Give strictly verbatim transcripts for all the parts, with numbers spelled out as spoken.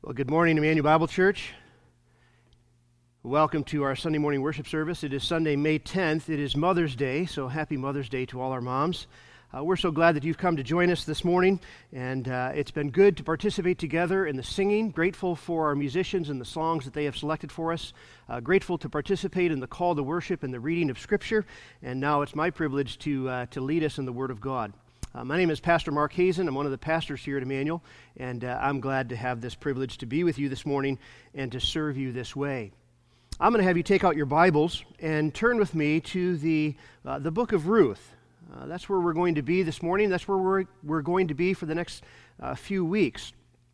Well, good morning, Emmanuel Bible Church. Welcome to our Sunday morning worship service. It is Sunday, May tenth. It is Mother's Day, so happy Mother's Day to all our moms. Uh, we're so glad that you've come to join us this morning, and uh, it's been good to participate together in the singing. Grateful for our musicians and the songs that they have selected for us. Uh, grateful to participate in the call to worship and the reading of Scripture, and now it's my privilege to uh, to lead us in the Word of God. Uh, my name is Pastor Mark Hazen. I'm one of the pastors here at Emmanuel, and uh, I'm glad to have this privilege to be with you this morning and to serve you this way. I'm going to have you take out your Bibles and turn with me to the uh, the book of Ruth. Uh, that's where we're going to be this morning. That's where we're we're going to be for the next uh, few weeks.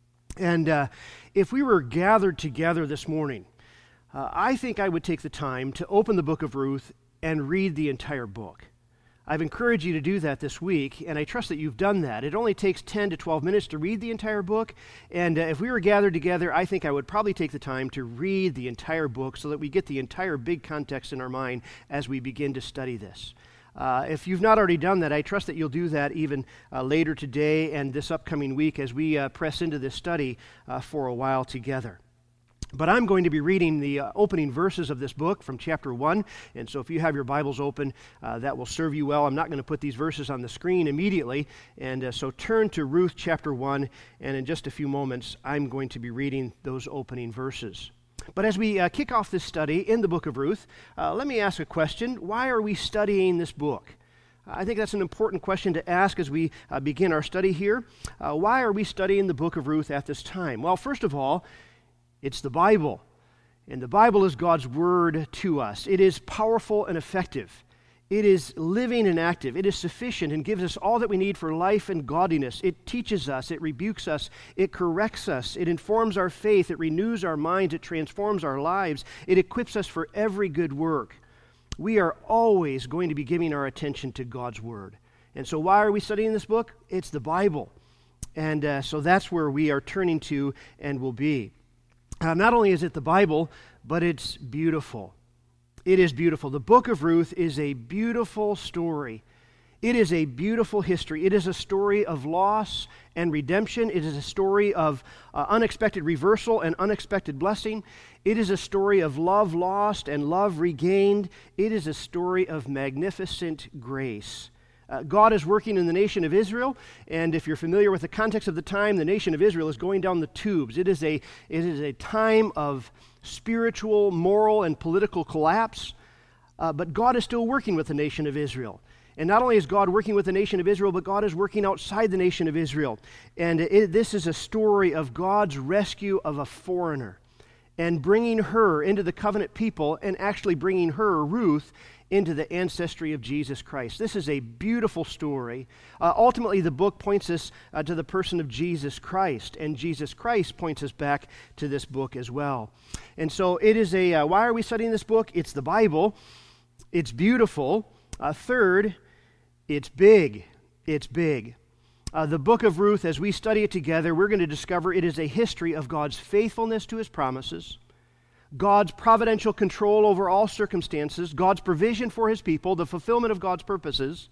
And uh, if we were gathered together this morning, uh, I think I would take the time to open the book of Ruth and read the entire book. I've encouraged you to do that this week, and I trust that you've done that. It only takes ten to twelve minutes to read the entire book, and uh, if we were gathered together, I think I would probably take the time to read the entire book so that we get the entire big context in our mind as we begin to study this. Uh, if you've not already done that, I trust that you'll do that even uh, later today and this upcoming week as we uh, press into this study uh, for a while together. But I'm going to be reading the uh, opening verses of this book from chapter one, and so if you have your Bibles open, uh, that will serve you well. I'm not going to put these verses on the screen immediately, and uh, so turn to Ruth chapter one, and in just a few moments, I'm going to be reading those opening verses. But as we uh, kick off this study in the book of Ruth, uh, let me ask a question. Why are we studying this book? I think that's an important question to ask as we uh, begin our study here. Uh, why are we studying the book of Ruth at this time? Well, first of all, it's the Bible, and the Bible is God's word to us. It is powerful and effective. It is living and active. It is sufficient and gives us all that we need for life and godliness. It teaches us, it rebukes us, it corrects us, it informs our faith, it renews our minds, it transforms our lives, it equips us for every good work. We are always going to be giving our attention to God's word. And so why are we studying this book? It's the Bible. And uh, so that's where we are turning to and will be. Uh, not only is it the Bible, but it's beautiful. It is beautiful. The book of Ruth is a beautiful story. It is a beautiful history. It is a story of loss and redemption. It is a story of uh, unexpected reversal and unexpected blessing. It is a story of love lost and love regained. It is a story of magnificent grace. Uh, God is working in the nation of Israel, and if you're familiar with the context of the time, the nation of Israel is going down the tubes. It is a, it is a time of spiritual, moral, and political collapse, uh, but God is still working with the nation of Israel. And not only is God working with the nation of Israel, but God is working outside the nation of Israel. And it, this is a story of God's rescue of a foreigner and bringing her into the covenant people and actually bringing her, Ruth, into the ancestry of Jesus Christ. This is a beautiful story. Uh, ultimately, the book points us uh, to the person of Jesus Christ, and Jesus Christ points us back to this book as well. And so it is a, uh, why are we studying this book? It's the Bible. It's beautiful. Uh, third, it's big. It's big. Uh, the book of Ruth, as we study it together, we're going to discover it is a history of God's faithfulness to his promises, God's providential control over all circumstances, God's provision for his people, the fulfillment of God's purposes.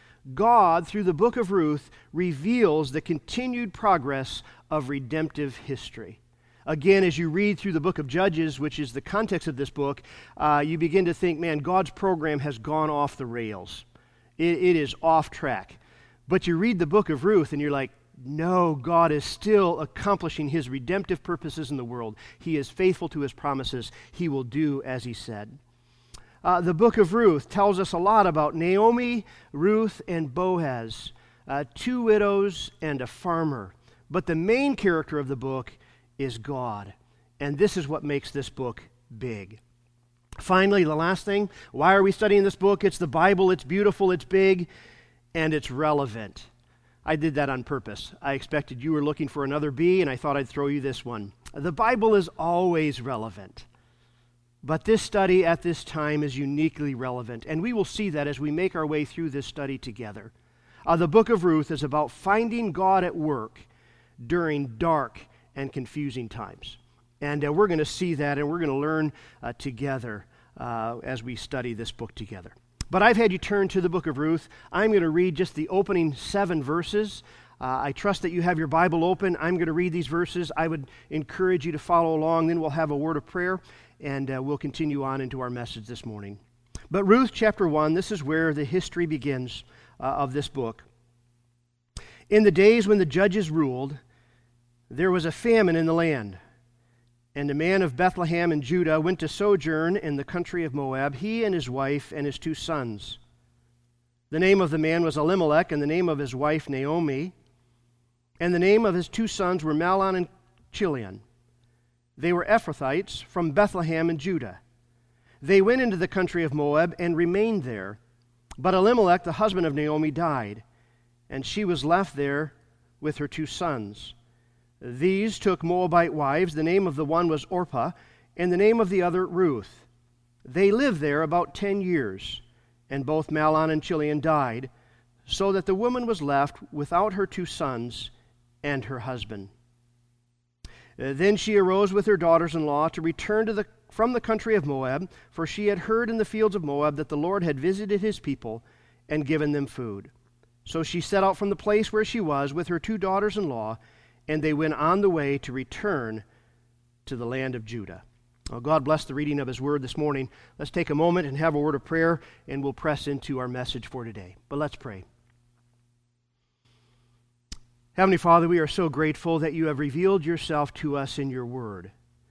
God, through the book of Ruth, reveals the continued progress of redemptive history. Again, as you read through the book of Judges, which is the context of this book, uh, you begin to think, man, God's program has gone off the rails. It, it is off track. But you read the book of Ruth and you're like, no, God is still accomplishing his redemptive purposes in the world. He is faithful to his promises. He will do as he said. Uh, the book of Ruth tells us a lot about Naomi, Ruth, and Boaz, uh, two widows and a farmer. But the main character of the book is God. And this is what makes this book big. Finally, the last thing, why are we studying this book? It's the Bible. It's beautiful. It's big. And it's relevant. I did that on purpose. I expected you were looking for another B, and I thought I'd throw you this one. The Bible is always relevant. But this study at this time is uniquely relevant, and we will see that as we make our way through this study together. Uh, the book of Ruth is about finding God at work during dark and confusing times. And uh, we're going to see that, and we're going to learn uh, together uh, as we study this book together. But I've had you turn to the book of Ruth. I'm going to read just the opening seven verses. Uh, I trust that you have your Bible open. I'm going to read these verses. I would encourage you to follow along. Then we'll have a word of prayer, and uh, we'll continue on into our message this morning. But Ruth chapter one, this is where the history begins uh, of this book. In the days when the judges ruled, there was a famine in the land. And a man of Bethlehem in Judah went to sojourn in the country of Moab, he and his wife and his two sons. The name of the man was Elimelech, and the name of his wife Naomi, and the name of his two sons were Mahlon and Chilion. They were Ephrathites from Bethlehem in Judah. They went into the country of Moab and remained there. But Elimelech, the husband of Naomi, died, and she was left there with her two sons. These took Moabite wives. The name of the one was Orpah, and the name of the other Ruth. They lived there about ten years, and both Mahlon and Chilion died, so that the woman was left without her two sons and her husband. Uh, then she arose with her daughters-in-law to return to the, from the country of Moab, for she had heard in the fields of Moab that the Lord had visited his people and given them food. So she set out from the place where she was with her two daughters-in-law, and they went on the way to return to the land of Judah. Well, God bless the reading of his word this morning. Let's take a moment and have a word of prayer, and we'll press into our message for today. But let's pray. Heavenly Father, we are so grateful that you have revealed yourself to us in your word.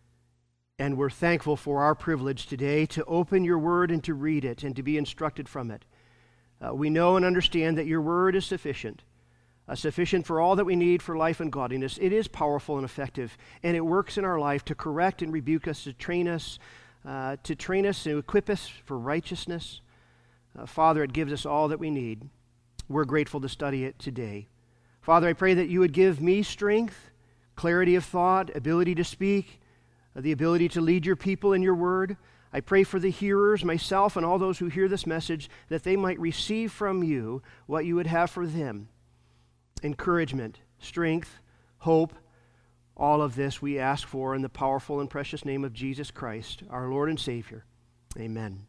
And we're thankful for our privilege today to open your word and to read it and to be instructed from it. Uh, we know and understand that your word is sufficient. Uh, sufficient for all that we need for life and godliness. It is powerful and effective, and it works in our life to correct and rebuke us, to train us, uh, to train us and equip us for righteousness. Uh, Father, it gives us all that we need. We're grateful to study it today. Father, I pray that you would give me strength, clarity of thought, ability to speak, uh, the ability to lead your people in your word. I pray for the hearers, myself, and all those who hear this message, that they might receive from you what you would have for them. Encouragement, strength, hope, all of this we ask for in the powerful and precious name of Jesus Christ, our Lord and Savior. Amen.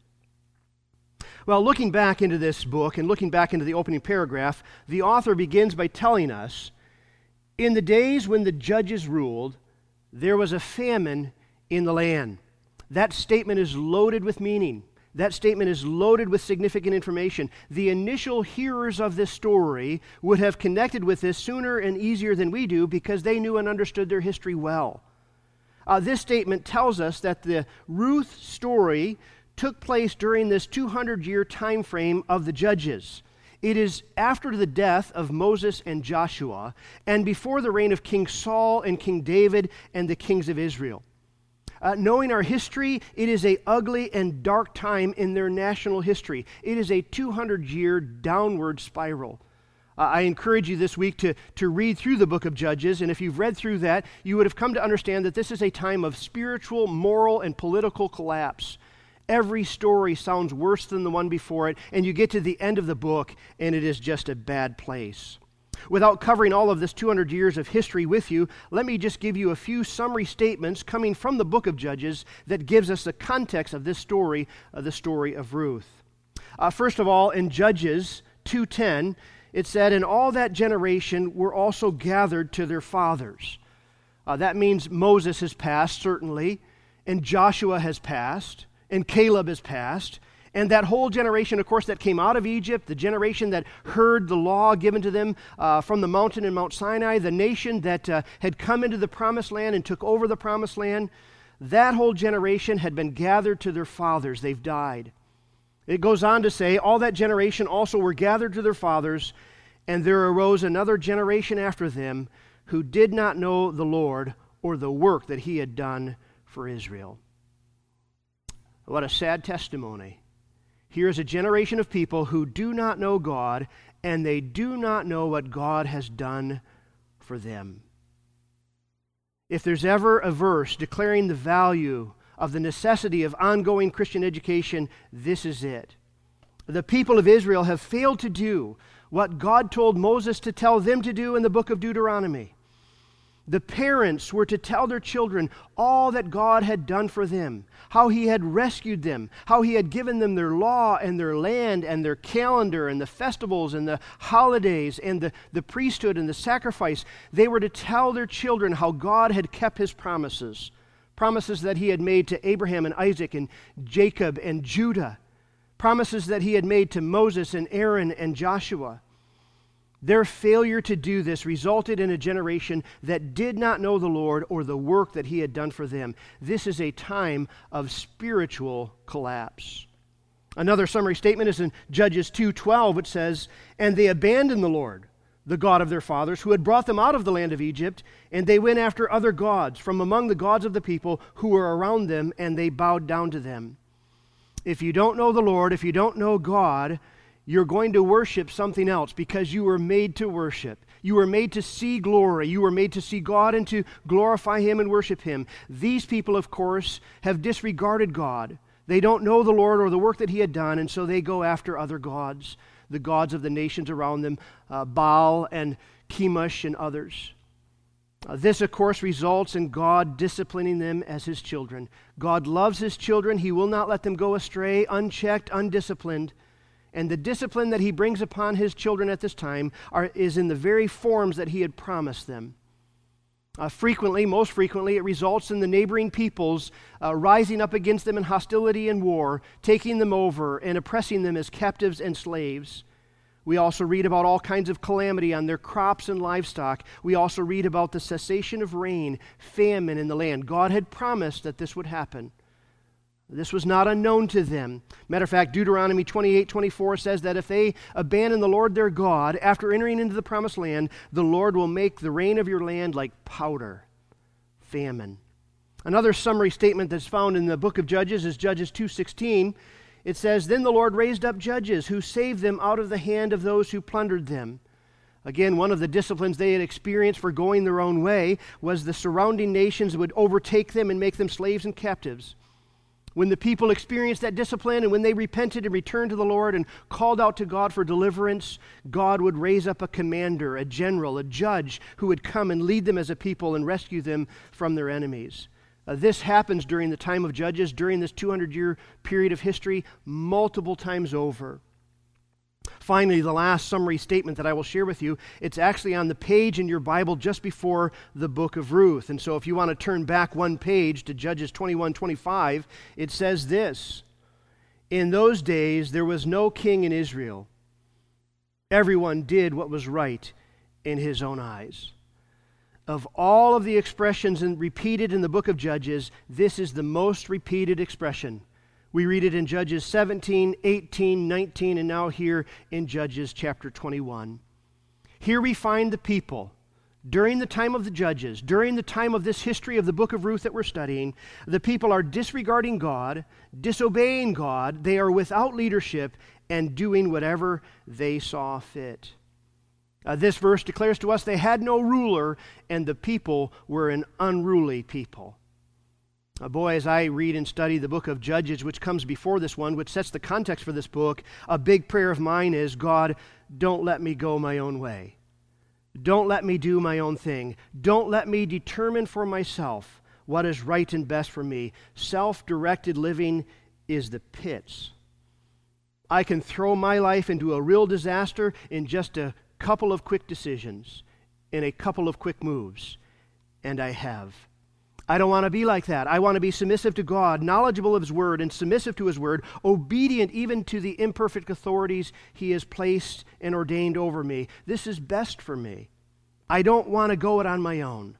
Well, looking back into this book and looking back into the opening paragraph, the author begins by telling us, in the days when the judges ruled, there was a famine in the land. That statement is loaded with meaning. That statement is loaded with significant information. The initial hearers of this story would have connected with this sooner and easier than we do because they knew and understood their history well. Uh, this statement tells us that the Ruth story took place during this two hundred year time frame of the judges. It is after the death of Moses and Joshua and before the reign of King Saul and King David and the kings of Israel. Uh, knowing our history, it is a ugly and dark time in their national history. It is a two hundred year downward spiral. Uh, I encourage you this week to, to read through the book of Judges, and if you've read through that, you would have come to understand that this is a time of spiritual, moral, and political collapse. Every story sounds worse than the one before it, and you get to the end of the book, and it is just a bad place. Without covering all of this two hundred years of history with you, let me just give you a few summary statements coming from the book of Judges that gives us the context of this story, uh, the story of Ruth. Uh, first of all, in Judges two ten, it said, "And all that generation were also gathered to their fathers." Uh, that means Moses has passed, certainly, and Joshua has passed, and Caleb has passed. And that whole generation, of course, that came out of Egypt, the generation that heard the law given to them uh, from the mountain in Mount Sinai, the nation that uh, had come into the promised land and took over the promised land, that whole generation had been gathered to their fathers. They've died. It goes on to say, all that generation also were gathered to their fathers, and there arose another generation after them who did not know the Lord or the work that he had done for Israel. What a sad testimony. Here is a generation of people who do not know God, and they do not know what God has done for them. If there's ever a verse declaring the value of the necessity of ongoing Christian education, this is it. The people of Israel have failed to do what God told Moses to tell them to do in the book of Deuteronomy. The parents were to tell their children all that God had done for them, how He had rescued them, how He had given them their law and their land and their calendar and the festivals and the holidays and the, the priesthood and the sacrifice. They were to tell their children how God had kept His promises, promises that He had made to Abraham and Isaac and Jacob and Judah, promises that He had made to Moses and Aaron and Joshua. Their failure to do this resulted in a generation that did not know the Lord or the work that He had done for them. This is a time of spiritual collapse. Another summary statement is in Judges two twelve, which says, "And they abandoned the Lord, the God of their fathers, who had brought them out of the land of Egypt, and they went after other gods from among the gods of the people who were around them, and they bowed down to them." If you don't know the Lord, if you don't know God, you're going to worship something else because you were made to worship. You were made to see glory. You were made to see God and to glorify Him and worship Him. These people, of course, have disregarded God. They don't know the Lord or the work that He had done, and so they go after other gods, the gods of the nations around them, uh, Baal and Chemosh and others. Uh, this, of course, results in God disciplining them as His children. God loves His children. He will not let them go astray, unchecked, undisciplined. And the discipline that He brings upon His children at this time are, is in the very forms that He had promised them. Uh, frequently, most frequently, it results in the neighboring peoples uh, rising up against them in hostility and war, taking them over and oppressing them as captives and slaves. We also read about all kinds of calamity on their crops and livestock. We also read about the cessation of rain, famine in the land. God had promised that this would happen. This was not unknown to them. Matter of fact, Deuteronomy twenty-eight twenty-four says that if they abandon the Lord their God, after entering into the promised land, the Lord will make the rain of your land like powder, famine. Another summary statement that's found in the book of Judges is Judges two sixteen. It says, "Then the Lord raised up judges who saved them out of the hand of those who plundered them." Again, one of the disciplines they had experienced for going their own way was the surrounding nations would overtake them and make them slaves and captives. When the people experienced that discipline and when they repented and returned to the Lord and called out to God for deliverance, God would raise up a commander, a general, a judge who would come and lead them as a people and rescue them from their enemies. Uh, this happens during the time of Judges, during this two hundred year period of history, multiple times over. Finally, the last summary statement that I will share with you, it's actually on the page in your Bible just before the book of Ruth. And so if you want to turn back one page to Judges twenty-one twenty-five, it says this: "In those days there was no king in Israel. Everyone did what was right in his own eyes." Of all of the expressions in, repeated in the book of Judges, this is the most repeated expression. We read it in Judges seventeen, eighteen, nineteen, and now here in Judges chapter twenty-one. Here we find the people, during the time of the Judges, during the time of this history of the book of Ruth that we're studying, the people are disregarding God, disobeying God, they are without leadership, and doing whatever they saw fit. Uh, this verse declares to us they had no ruler, and the people were an unruly people. Uh, boy, as I read and study the book of Judges, which comes before this one, which sets the context for this book, a big prayer of mine is, God, don't let me go my own way. Don't let me do my own thing. Don't let me determine for myself what is right and best for me. Self-directed living is the pits. I can throw my life into a real disaster in just a couple of quick decisions, in a couple of quick moves, and I have. I don't want to be like that. I want to be submissive to God, knowledgeable of His Word, and submissive to His Word, obedient even to the imperfect authorities He has placed and ordained over me. This is best for me. I don't want to go it on my own.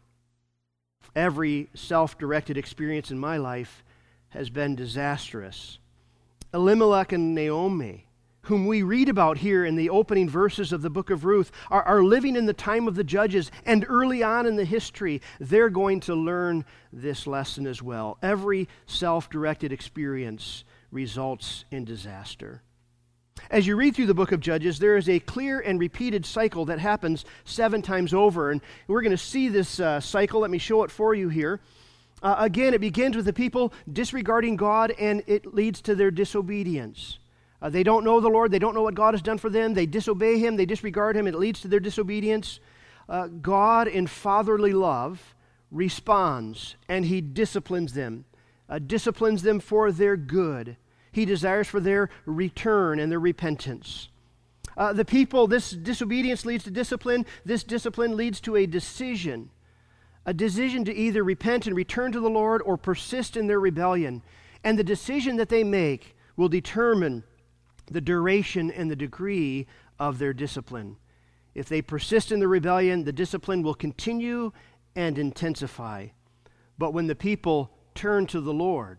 Every self-directed experience in my life has been disastrous. Elimelech and Naomi, whom we read about here in the opening verses of the book of Ruth, are, are living in the time of the Judges, and early on in the history, they're going to learn this lesson as well. Every self-directed experience results in disaster. As you read through the book of Judges, there is a clear and repeated cycle that happens seven times over, and we're going to see this uh, cycle. Let me show it for you here. Uh, again, it begins with the people disregarding God, and it leads to their disobedience. Uh, they don't know the Lord. They don't know what God has done for them. They disobey Him. They disregard Him. It leads to their disobedience. uh, God in fatherly love responds and he disciplines them, uh, disciplines them for their good. He desires for their return and their repentance. Uh, the people, this disobedience leads to discipline. This discipline leads to a decision. A decision to either repent and return to the Lord or persist in their rebellion. And the decision that they make will determine the duration and the degree of their discipline. If they persist in the rebellion, the discipline will continue and intensify. But when the people turn to the Lord,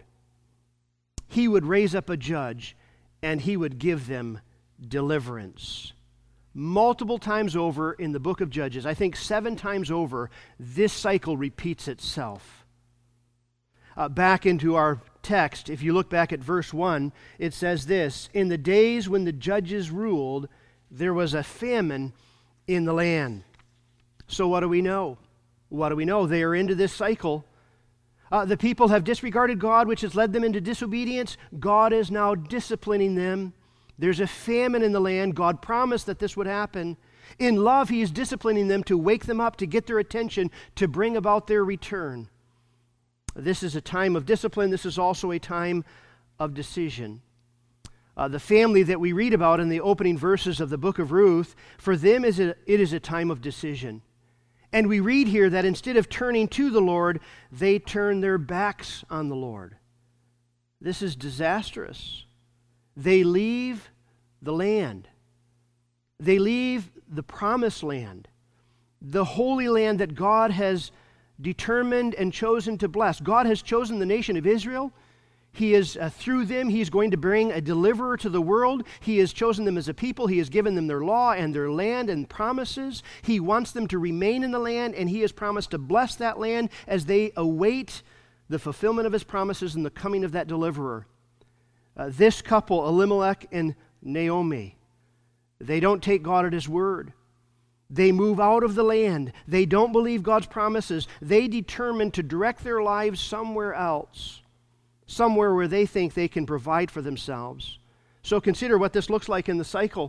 he would raise up a judge and he would give them deliverance. Multiple times over in the book of Judges, I think seven times over, this cycle repeats itself. Uh, back into our text, if you look back at verse one, it says this: in the days when the judges ruled, there was a famine in the land. So what do we know? What do we know? They are into this cycle. Uh, the people have disregarded God, which has led them into disobedience. God is now disciplining them. There's a famine in the land. God promised that this would happen. In love, he is disciplining them to wake them up, to get their attention, to bring about their return. This is a time of discipline. This is also a time of decision. Uh, the family that we read about in the opening verses of the book of Ruth, for them is a, it is a time of decision. And we read here that instead of turning to the Lord, they turn their backs on the Lord. This is disastrous. They leave the land. They leave the promised land, the holy land that God has determined and chosen to bless. God has chosen the nation of Israel. He is, uh, through them, He is going to bring a deliverer to the world. He has chosen them as a people. He has given them their law and their land and promises. He wants them to remain in the land, and He has promised to bless that land as they await the fulfillment of His promises and the coming of that deliverer. Uh, this couple, Elimelech and Naomi, they don't take God at His word. They move out of the land. They don't believe God's promises. They determine to direct their lives somewhere else, somewhere where they think they can provide for themselves. So consider what this looks like in the cycle.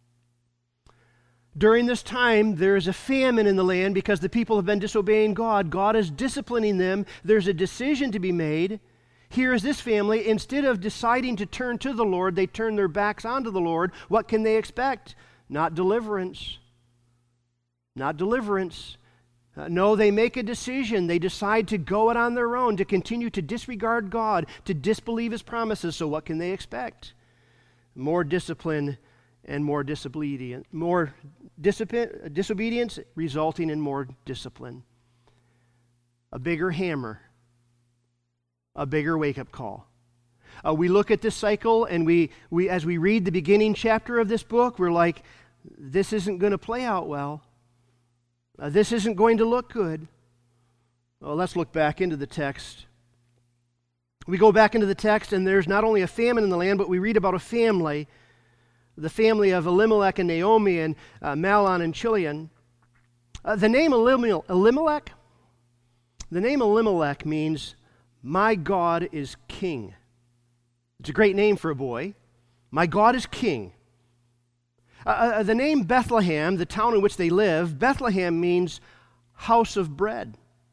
During this time, there is a famine in the land because the people have been disobeying God. God is disciplining them. There's a decision to be made. Here is this family, instead of deciding to turn to the Lord, they turn their backs onto the Lord. What can they expect? Not deliverance. Not deliverance. Uh, no, they make a decision. They decide to go it on their own, to continue to disregard God, to disbelieve His promises. So what can they expect? More discipline and more disobedience. More discipline, disobedience resulting in more discipline. A bigger hammer. A bigger wake-up call. Uh, we look at this cycle, and we, we, as we read the beginning chapter of this book, we're like, this isn't going to play out well. Uh, this isn't going to look good. Well, let's look back into the text. We go back into the text, and there's not only a famine in the land, but we read about a family, the family of Elimelech and Naomi and uh, Mahlon and Chilion. Uh, the name Elimelech, the name Elimelech means my God is king. It's a great name for a boy. My God is king. Uh, uh, the name Bethlehem, the town in which they live, Bethlehem means house of bread.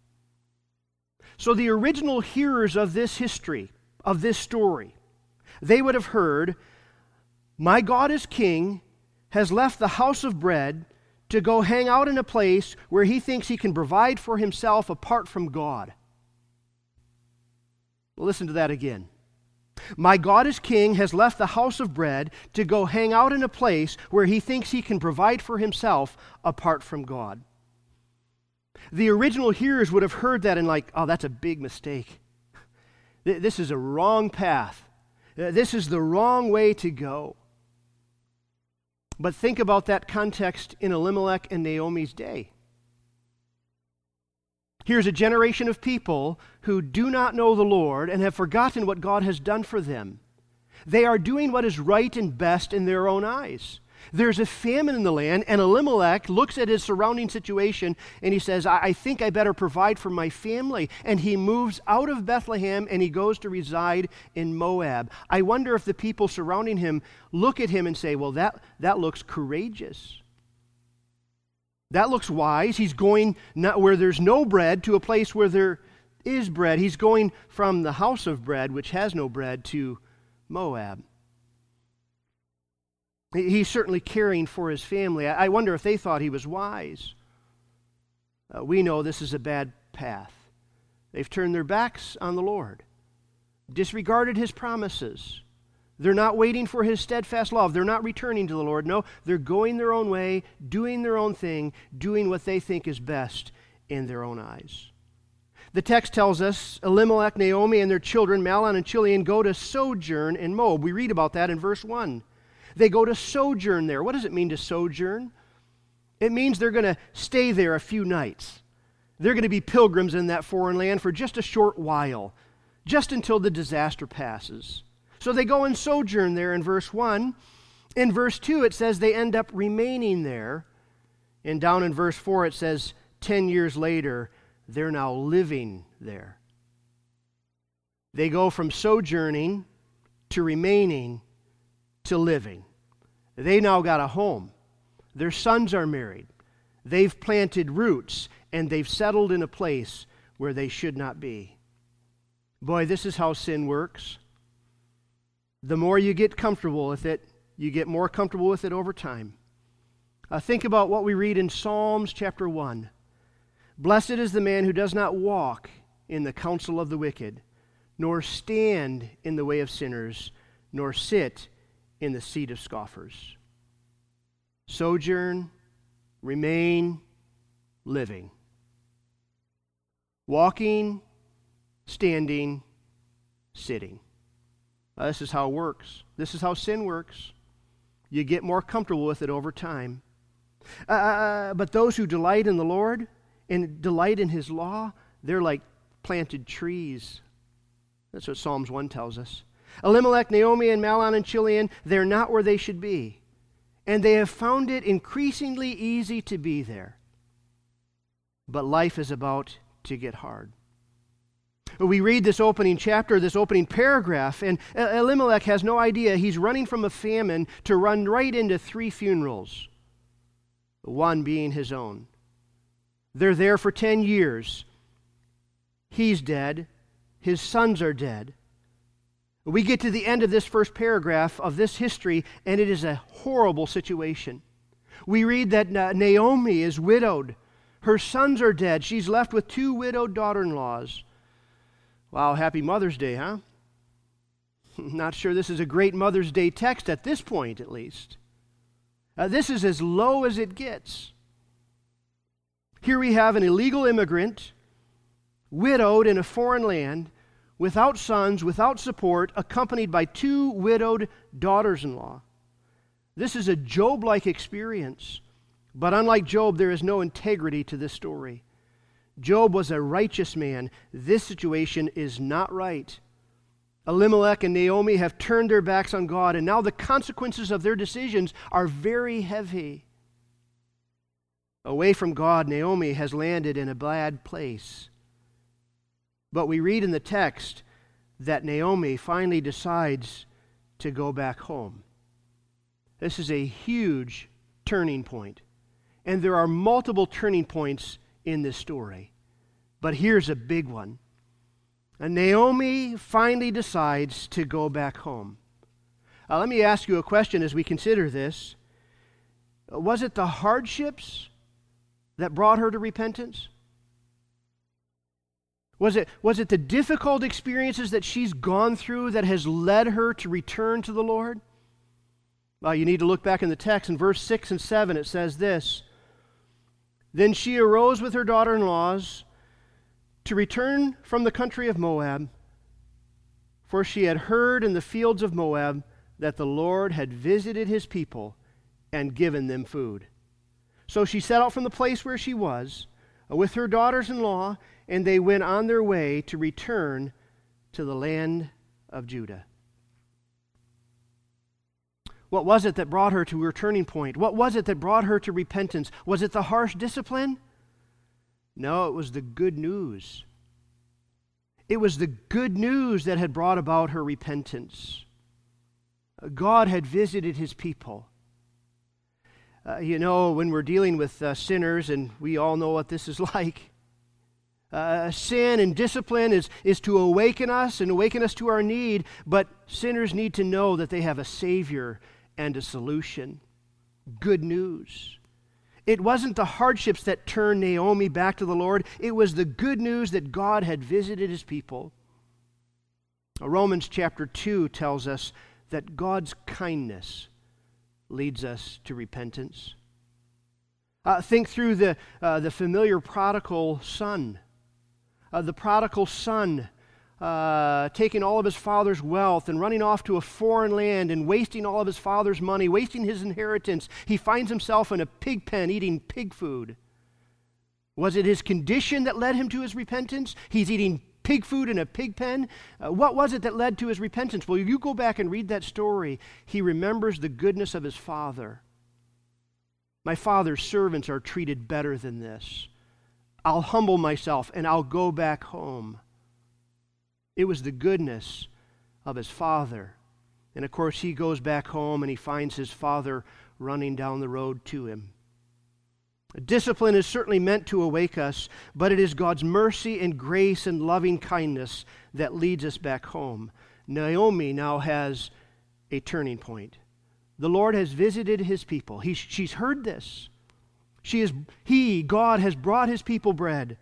So the original hearers of this history, of this story, they would have heard, my God is king, has left the house of bread to go hang out in a place where he thinks he can provide for himself apart from God. Listen to that again. My God is king, has left the house of bread to go hang out in a place where he thinks he can provide for himself apart from God. The original hearers would have heard that and like, oh, that's a big mistake. This is a wrong path. This is the wrong way to go. But think about that context in Elimelech and Naomi's day. Here's a generation of people who do not know the Lord and have forgotten what God has done for them. They are doing what is right and best in their own eyes. There's a famine in the land, and Elimelech looks at his surrounding situation and he says, I, I think I better provide for my family. And he moves out of Bethlehem and he goes to reside in Moab. I wonder if the people surrounding him look at him and say, well, that, that looks courageous. That looks wise. He's going not where there's no bread to a place where there is bread. He's going from the house of bread, which has no bread, to Moab. He's certainly caring for his family. I wonder if they thought he was wise. Uh, we know this is a bad path. They've turned their backs on the Lord, disregarded his promises. They're not waiting for his steadfast love. They're not returning to the Lord. No, they're going their own way, doing their own thing, doing what they think is best in their own eyes. The text tells us Elimelech, Naomi, and their children, Mahlon and Chilion, go to sojourn in Moab. We read about that in verse one. They go to sojourn there. What does it mean to sojourn? It means they're going to stay there a few nights. They're going to be pilgrims in that foreign land for just a short while, just until the disaster passes. So they go and sojourn there in verse one. In verse two, it says they end up remaining there. And down in verse four, it says ten years later, they're now living there. They go from sojourning to remaining to living. They now got a home. Their sons are married. They've planted roots, and they've settled in a place where they should not be. Boy, this is how sin works. The more you get comfortable with it, you get more comfortable with it over time. Uh, think about what we read in Psalms chapter one. Blessed is the man who does not walk in the counsel of the wicked, nor stand in the way of sinners, nor sit in the seat of scoffers. Sojourn, remain, living. Walking, standing, sitting. Uh, this is how it works. This is how sin works. You get more comfortable with it over time. Uh, but those who delight in the Lord and delight in his law, they're like planted trees. That's what Psalms one tells us. Elimelech, Naomi, and Mahlon and Chilion, they're not where they should be. And they have found it increasingly easy to be there. But life is about to get hard. We read this opening chapter, this opening paragraph, and Elimelech has no idea. He's running from a famine to run right into three funerals, one being his own. They're there for ten years. He's dead. His sons are dead. We get to the end of this first paragraph of this history, and it is a horrible situation. We read that Naomi is widowed. Her sons are dead. She's left with two widowed daughter-in-laws. Wow, happy Mother's Day, huh? Not sure this is a great Mother's Day text at this point, at least. Uh, this is as low as it gets. Here we have an illegal immigrant, widowed in a foreign land, without sons, without support, accompanied by two widowed daughters-in-law. This is a Job-like experience, but unlike Job, there is no integrity to this story. Job was a righteous man. This situation is not right. Elimelech and Naomi have turned their backs on God, and now the consequences of their decisions are very heavy. Away from God, Naomi has landed in a bad place. But we read in the text that Naomi finally decides to go back home. This is a huge turning point. And there are multiple turning points in this story. But here's a big one. And Naomi finally decides to go back home. Uh, let me ask you a question as we consider this. Was it the hardships that brought her to repentance? Was it, was it the difficult experiences that she's gone through that has led her to return to the Lord? Well, you need to look back in the text. In verse six and seven, it says this. Then she arose with her daughter-in-laws to return from the country of Moab, for she had heard in the fields of Moab that the Lord had visited his people and given them food. So she set out from the place where she was with her daughters-in-law, and they went on their way to return to the land of Judah. What was it that brought her to her turning point? What was it that brought her to repentance? Was it the harsh discipline? No, it was the good news. It was the good news that had brought about her repentance. God had visited his people. Uh, you know, when we're dealing with uh, sinners, and we all know what this is like, uh, sin and discipline is, is to awaken us and awaken us to our need, but sinners need to know that they have a Savior and a solution. Good news. It wasn't the hardships that turned Naomi back to the Lord. It was the good news that God had visited his people. Romans chapter two tells us that God's kindness leads us to repentance. Uh, think through the, uh, the familiar prodigal son. Uh, the prodigal son uh, taking all of his father's wealth and running off to a foreign land and wasting all of his father's money, wasting his inheritance. He finds himself in a pig pen eating pig food. Was it his condition that led him to his repentance? He's eating pig food in a pig pen. Uh, what was it that led to his repentance? Well, you go back and read that story. He remembers the goodness of his father. My father's servants are treated better than this. I'll humble myself and I'll go back home. It was the goodness of his father. And of course, he goes back home and he finds his father running down the road to him. Discipline is certainly meant to awake us, but it is God's mercy and grace and loving kindness that leads us back home. Naomi now has a turning point. The Lord has visited his people. He's, she's heard this. She is, he, God, has brought his people bread.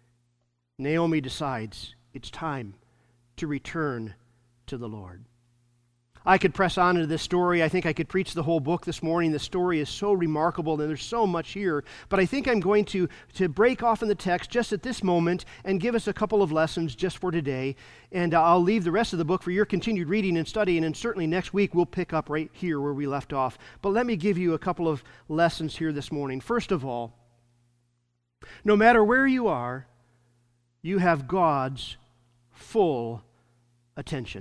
Naomi decides it's time to return to the Lord. I could press on into this story. I think I could preach the whole book this morning. The story is so remarkable and there's so much here. But I think I'm going to, to break off in the text just at this moment and give us a couple of lessons just for today. And I'll leave the rest of the book for your continued reading and studying. And certainly next week we'll pick up right here where we left off. But let me give you a couple of lessons here this morning. First of all, no matter where you are, you have God's full attention.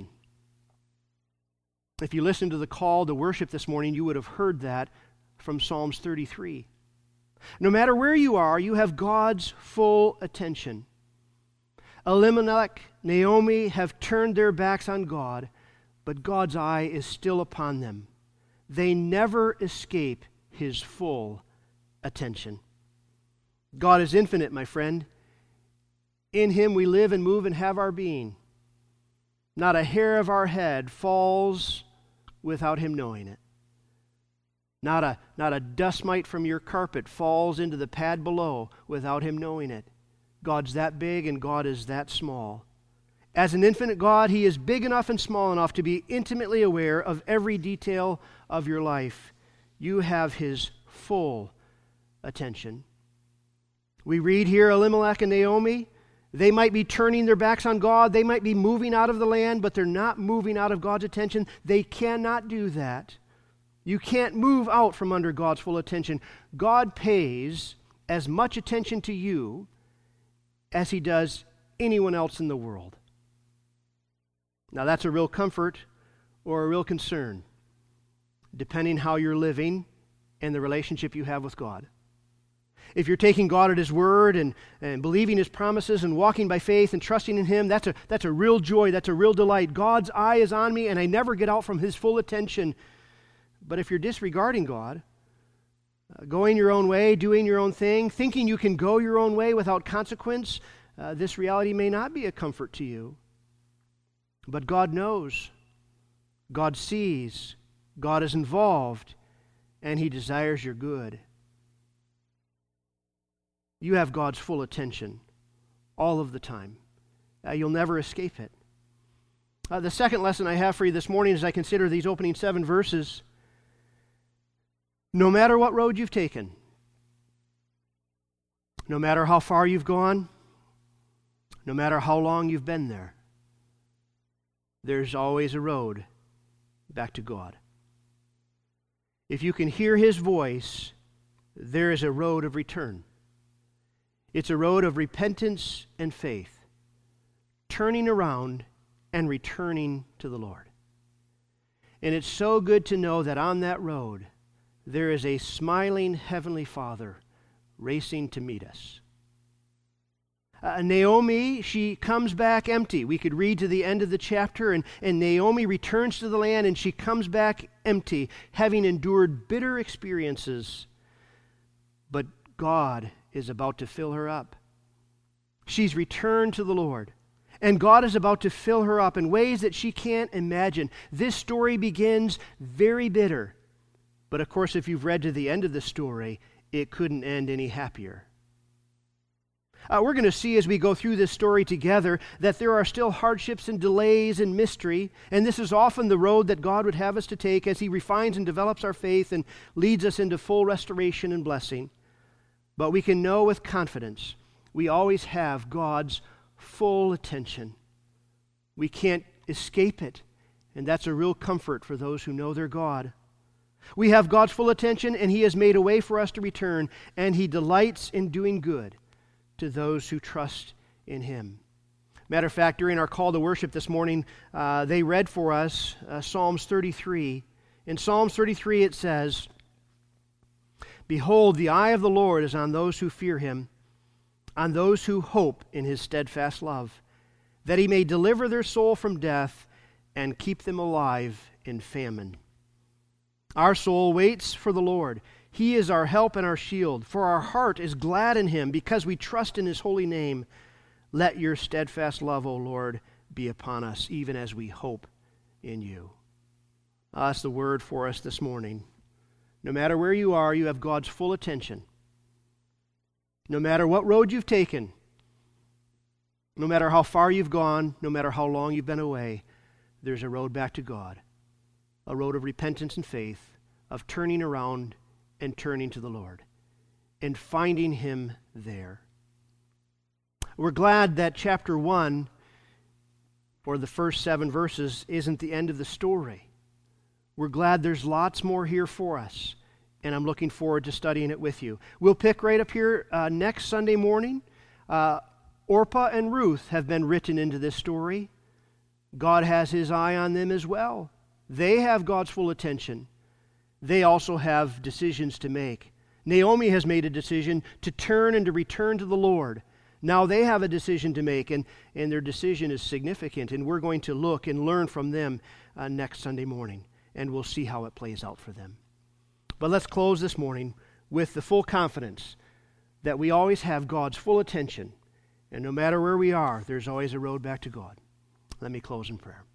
If you listened to the call to worship this morning, you would have heard that from Psalms thirty-three. No matter where you are, you have God's full attention. Elimelech, Naomi have turned their backs on God, but God's eye is still upon them. They never escape his full attention. God is infinite, my friend. In him we live and move and have our being. Not a hair of our head falls without him knowing it. Not a, not a dust mite from your carpet falls into the pad below without him knowing it. God's that big and God is that small. As an infinite God, he is big enough and small enough to be intimately aware of every detail of your life. You have his full attention. We read here Elimelech and Naomi. They might be turning their backs on God. They might be moving out of the land, but they're not moving out of God's attention. They cannot do that. You can't move out from under God's full attention. God pays as much attention to you as he does anyone else in the world. Now that's a real comfort or a real concern, depending how you're living and the relationship you have with God. If you're taking God at his word and, and believing his promises and walking by faith and trusting in him, that's a, that's a real joy, that's a real delight. God's eye is on me and I never get out from his full attention. But if you're disregarding God, uh, going your own way, doing your own thing, thinking you can go your own way without consequence, uh, this reality may not be a comfort to you. But God knows, God sees, God is involved, and he desires your good. You have God's full attention all of the time. Uh, you'll never escape it. Uh, the second lesson I have for you this morning as I consider these opening seven verses, no matter what road you've taken, no matter how far you've gone, no matter how long you've been there, there's always a road back to God. If you can hear his voice, there is a road of return. It's a road of repentance and faith, turning around and returning to the Lord. And it's so good to know that on that road, there is a smiling Heavenly Father racing to meet us. Uh, Naomi, she comes back empty. We could read to the end of the chapter, and, and Naomi returns to the land, and she comes back empty, having endured bitter experiences. But God is about to fill her up. She's returned to the Lord, and God is about to fill her up in ways that she can't imagine. This story begins very bitter, but of course, if you've read to the end of the story, it couldn't end any happier. Uh, we're going to see as we go through this story together that there are still hardships and delays and mystery, and this is often the road that God would have us to take as He refines and develops our faith and leads us into full restoration and blessing. But we can know with confidence we always have God's full attention. We can't escape it, and that's a real comfort for those who know their God. We have God's full attention, and He has made a way for us to return, and He delights in doing good to those who trust in Him. Matter of fact, during our call to worship this morning, uh, they read for us uh, Psalms thirty-three. In Psalms thirty-three it says, "Behold, the eye of the Lord is on those who fear Him, on those who hope in His steadfast love, that He may deliver their soul from death and keep them alive in famine." Our soul waits for the Lord. He is our help and our shield, for our heart is glad in Him because we trust in His holy name. Let your steadfast love, O Lord, be upon us, even as we hope in You. Uh, that's the word for us this morning. No matter where you are, you have God's full attention. No matter what road you've taken, no matter how far you've gone, no matter how long you've been away, there's a road back to God, a road of repentance and faith, of turning around and turning to the Lord and finding Him there. We're glad that chapter one, or the first seven verses, isn't the end of the story. We're glad there's lots more here for us, and I'm looking forward to studying it with you. We'll pick right up here uh, next Sunday morning. Uh, Orpah and Ruth have been written into this story. God has His eye on them as well. They have God's full attention. They also have decisions to make. Naomi has made a decision to turn and to return to the Lord. Now they have a decision to make, and, and their decision is significant, and we're going to look and learn from them uh, next Sunday morning, and we'll see how it plays out for them. But let's close this morning with the full confidence that we always have God's full attention, and no matter where we are, there's always a road back to God. Let me close in prayer.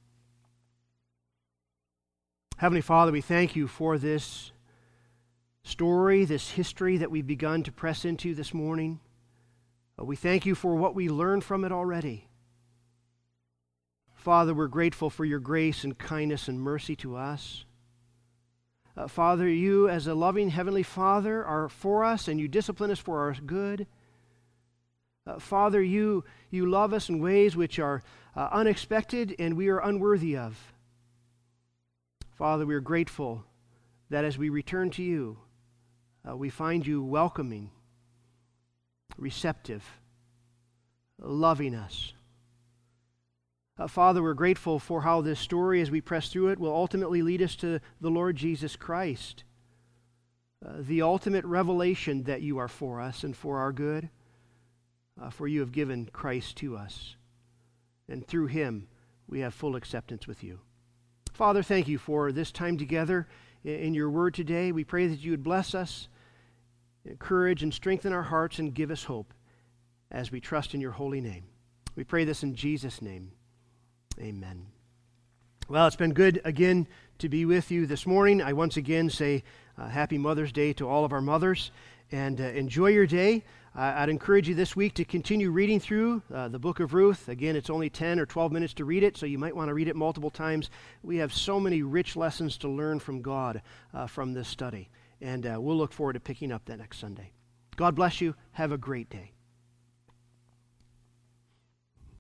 Heavenly Father, we thank You for this story, this history that we've begun to press into this morning. We thank You for what we learned from it already. Father, we're grateful for Your grace and kindness and mercy to us. Uh, Father, You as a loving Heavenly Father are for us, and You discipline us for our good. Uh, Father, you, you love us in ways which are uh, unexpected and we are unworthy of. Father, we are grateful that as we return to You, uh, we find You welcoming, receptive, loving us. Uh, Father, we're grateful for how this story, as we press through it, will ultimately lead us to the Lord Jesus Christ, uh, the ultimate revelation that You are for us and for our good, uh, for You have given Christ to us, and through Him we have full acceptance with You. Father, thank You for this time together in Your word today. We pray that You would bless us, encourage and strengthen our hearts, and give us hope as we trust in Your holy name. We pray this in Jesus' name. Amen. Well, it's been good again to be with you this morning. I once again say uh, Happy Mother's Day to all of our mothers, and uh, enjoy your day. Uh, I'd encourage you this week to continue reading through uh, the book of Ruth. Again, it's only ten or twelve minutes to read it, so you might want to read it multiple times. We have so many rich lessons to learn from God uh, from this study, and uh, we'll look forward to picking up that next Sunday. God bless you. Have a great day.